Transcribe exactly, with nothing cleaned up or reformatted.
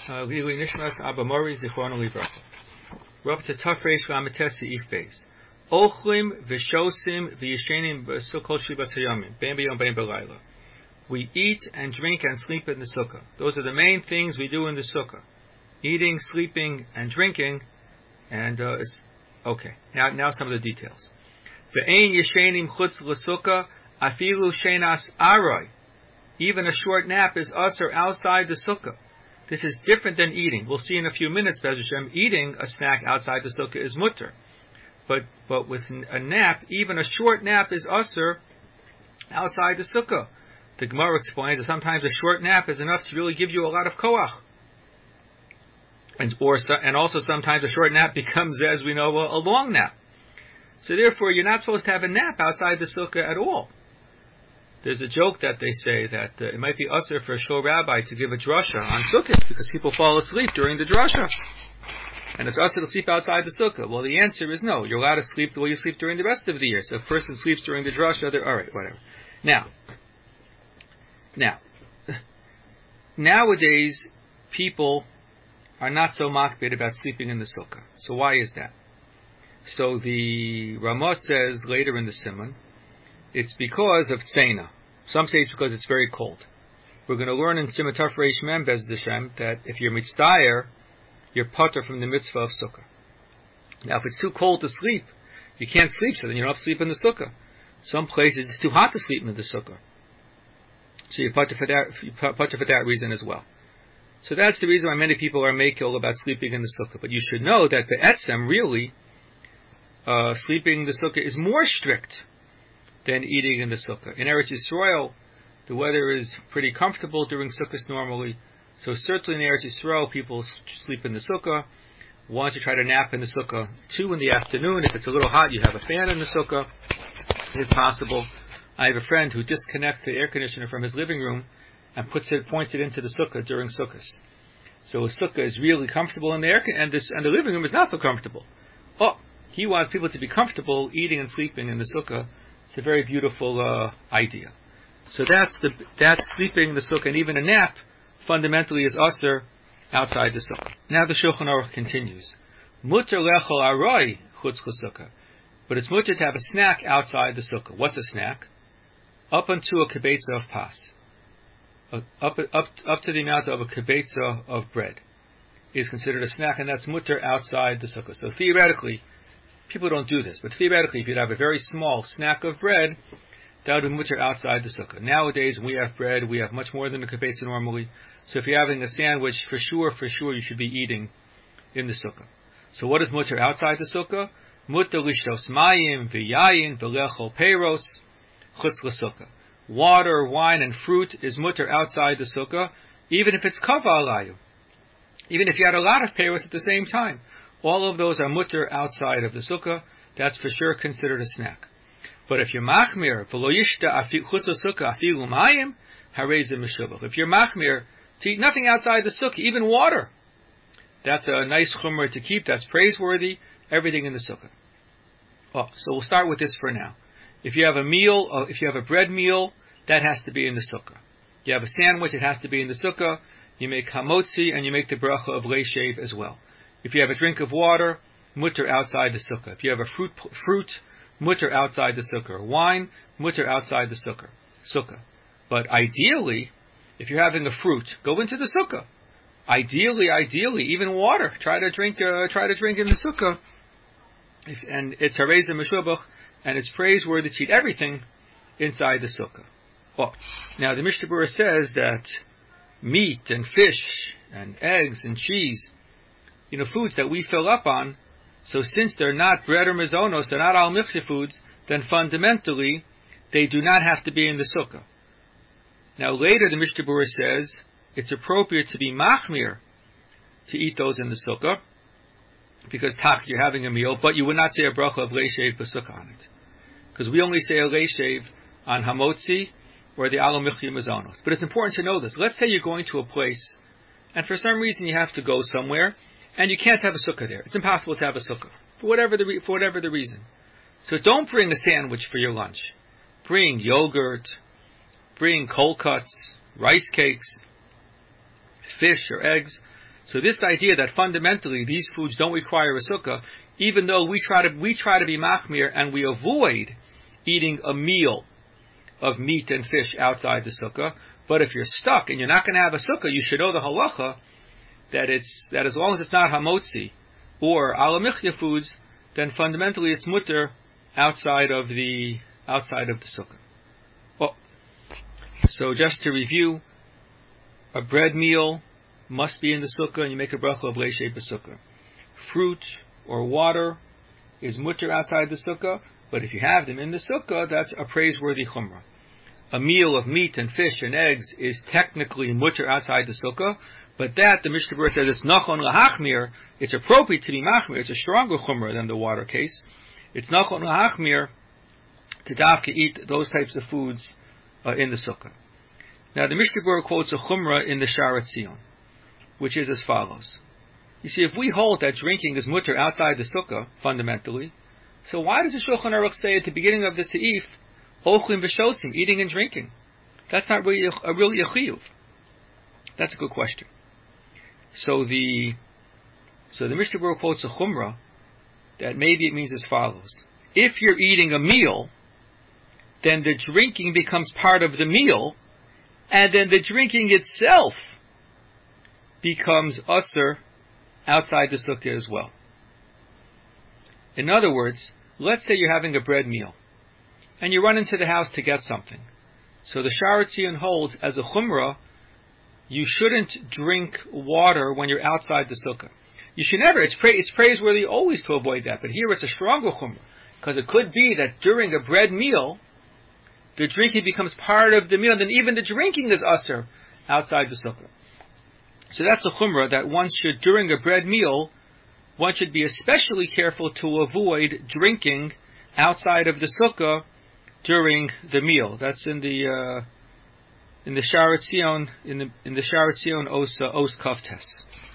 Lili Nishmas Abba Mori Zichrono Livracha. We're up to Tafresh Lametes Seif Beis. Ochlim v'shosim v'yishenim b'sukkot shibas hayamim. Bein b'yom bein b'layla. We eat and drink and sleep in the sukkah. Those are the main things we do in the sukkah. Eating, sleeping, and drinking. And, uh, okay. Now, now some of the details. Ve'ein yishenim chutz l'sukkah afilu shenas aroi. Even a short nap is usher outside the sukkah. This is different than eating. We'll see in a few minutes, Be'ez Hashem, eating a snack outside the sukkah is mutter. But but with a nap, even a short nap is usher outside the sukkah. The Gemara explains that sometimes a short nap is enough to really give you a lot of koach. And, or, and also sometimes a short nap becomes, as we know, a, a long nap. So therefore, you're not supposed to have a nap outside the sukkah at all. There's a joke that they say that uh, it might be usher for a shul rabbi to give a drasha on sukkahs because people fall asleep during the drasha. And it's usher to sleep outside the sukkah. Well, the answer is no. You're allowed to sleep the way you sleep during the rest of the year. So if a person sleeps during the drasha, they're alright, whatever. Now, now, nowadays, people are not so makbid about sleeping in the sukkah. So why is that? So the Ramah says later in the Simon, it's because of tzena. Some say it's because it's very cold. We're going to learn in Simon Taf Reish Mem Be'ez Hashem that if you're mitzdayer, you're patur from the mitzvah of sukkah. Now, if it's too cold to sleep, you can't sleep, so then you don't have to sleep in the sukkah. Some places it's too hot to sleep in the sukkah, so you're patur for that. You're patur for that reason as well. So that's the reason why many people are makil about sleeping in the sukkah. But you should know that be'etzem really, uh, sleeping in the sukkah is more strict than eating in the sukkah. In Eretz Yisrael, the weather is pretty comfortable during sukkahs normally. So certainly in Eretz Yisrael, people sleep in the sukkah. One to try to nap in the sukkah. Two in the afternoon. If it's a little hot, you have a fan in the sukkah, if possible. I have a friend who disconnects the air conditioner from his living room and puts it, points it into the sukkah during sukkahs. So a sukkah is really comfortable in the air, and this and the living room is not so comfortable. Oh, he wants people to be comfortable eating and sleeping in the sukkah. It's a very beautiful uh, idea. So that's the that's sleeping in the sukkah, and even a nap fundamentally is usher outside the sukkah. Now the Shulchan Aruch continues. Mutter lechol aroi chutz l'sukkah, but it's mutter to have a snack outside the sukkah. What's a snack? Up unto a kibetza of pas, uh, up up up to the amount of a kibetza of bread is considered a snack, and that's mutter outside the sukkah. So theoretically, people don't do this, but theoretically, if you'd have a very small snack of bread, that would be mutter outside the sukkah. Nowadays, when we have bread, we have much more than a kibetza normally. So if you're having a sandwich, for sure, for sure, you should be eating in the sukkah. So what is mutter outside the sukkah? Mutter lishtos mayim v'yayin v'lechol peiros chutz l'sukkah. Water, wine, and fruit is mutter outside the sukkah, even if it's kava alayu. Even if you had a lot of peiros at the same time. All of those are mutter outside of the sukkah. That's for sure considered a snack. But if you're machmir, v'lo yishta chutz l'sukkah afilu mayim, harei ze meshubach. If you're machmir, to eat nothing outside the sukkah, even water, that's a nice chumrah to keep. That's praiseworthy. Everything in the sukkah. Oh, so we'll start with this for now. If you have a meal, uh, if you have a bread meal, that has to be in the sukkah. You have a sandwich, it has to be in the sukkah. You make hamotzi and you make the bracha of leishev as well. If you have a drink of water, mutter outside the sukkah. If you have a fruit, fruit, mutter outside the sukkah. Wine, mutter outside the sukkah. Sukkah. But ideally, if you're having a fruit, go into the sukkah. Ideally, ideally, even water. Try to drink. Uh, try to drink in the sukkah. If, and it's harei ze meshubach, and it's praiseworthy to eat everything inside the sukkah. Oh, now the Mishnah Berurah says that meat and fish and eggs and cheese, you know, foods that we fill up on. So since they're not bread or mazonos, they're not al michya foods, then fundamentally they do not have to be in the sukkah. Now later the Mishnah Berurah says it's appropriate to be machmir to eat those in the sukkah, because tak, you're having a meal, but you would not say a bracha of leishev b'sukkah on it, because we only say a leishev on hamotzi or the al michya mazonos. But it's important to know this. Let's say you're going to a place, and for some reason you have to go somewhere, and you can't have a sukkah there. It's impossible to have a sukkah for whatever the re- for whatever the reason. So don't bring a sandwich for your lunch. Bring yogurt. Bring cold cuts, rice cakes, fish or eggs, So this idea that fundamentally these foods don't require a sukkah, even though we try to we try to be machmir and we avoid eating a meal of meat and fish outside the sukkah, but if you're stuck and you're not going to have a sukkah, you should know the halacha that it's that as long as it's not hamotzi or alamichya foods, then fundamentally it's mutter outside of the outside of the sukkah. Well, so just to review, a bread meal must be in the sukkah, and you make a bracha of leishei b'sukkah. Fruit or water is mutter outside the sukkah, but if you have them in the sukkah, that's a praiseworthy chumrah. A meal of meat and fish and eggs is technically mutter outside the sukkah, but that, the Mishnah Berurah says, it's nachon lahachmir, it's appropriate to be machmir, it's a stronger chumrah than the water case. It's nachon lahachmir to dafka eat those types of foods uh, in the sukkah. Now the Mishnah Berurah quotes a chumrah in the Sharat Zion, which is as follows. You see, if we hold that drinking is mutter outside the sukkah, fundamentally, so why does the Shulchan Aruch say at the beginning of the seif, ochlim v'shosim, eating and drinking? That's not really a, a really a chiyuv. That's a good question. So the so the Mishnah Berurah quotes a chumrah that maybe it means as follows. If you're eating a meal, then the drinking becomes part of the meal, and then the drinking itself becomes usher outside the sukkah as well. In other words, let's say you're having a bread meal, and you run into the house to get something. So the Sharat Zion holds, as a chumrah, you shouldn't drink water when you're outside the sukkah. You should never, it's, pra- it's praiseworthy always to avoid that, but here it's a stronger chumrah, because it could be that during a bread meal, the drinking becomes part of the meal, and then even the drinking is usher outside the sukkah. So that's a chumrah that one should, during a bread meal, one should be especially careful to avoid drinking outside of the sukkah during the meal. That's in the uh, in the Sharat Zion in the in the Sharat Zion Os uh, Os Kaftes.